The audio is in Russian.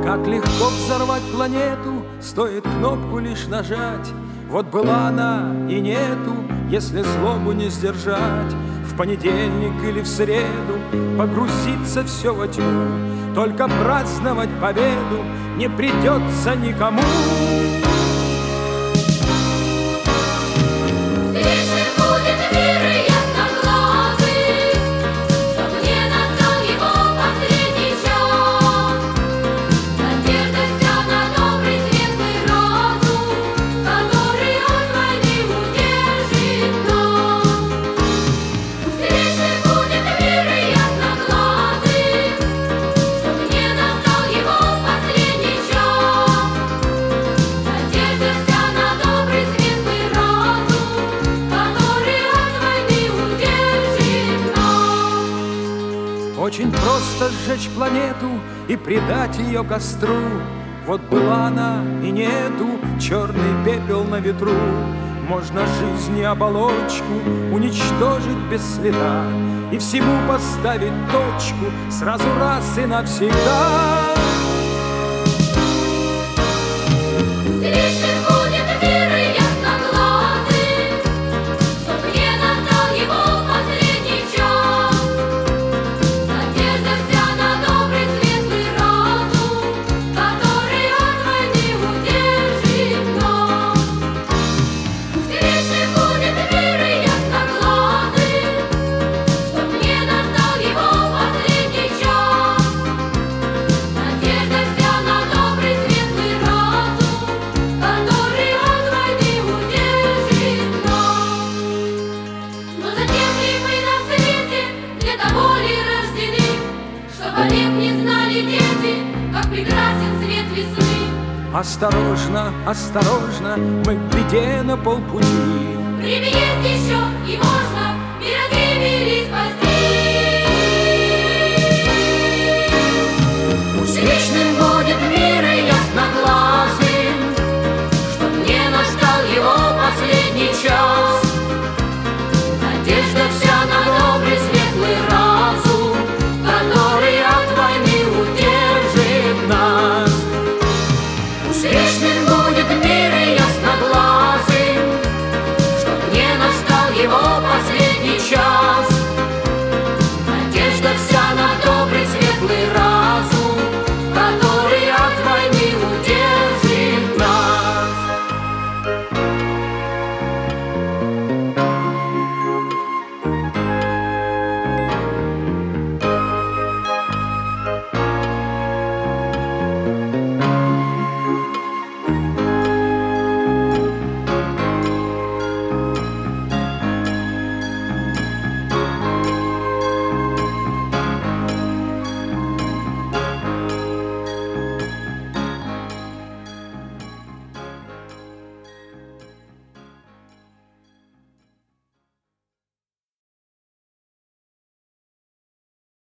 Как легко взорвать планету, стоит кнопку лишь нажать. Вот была она и нету, если злобу не сдержать. В понедельник или в среду погрузится все во тьму, только праздновать победу не придется никому. Очень просто сжечь планету и предать ее костру. Вот была она и нету, черный пепел на ветру. Можно жизнь и оболочку уничтожить без следа и всему поставить точку сразу раз и навсегда. Осторожно, осторожно, мы к беде на полпути. Время есть еще, и можно мир от гибели спасти.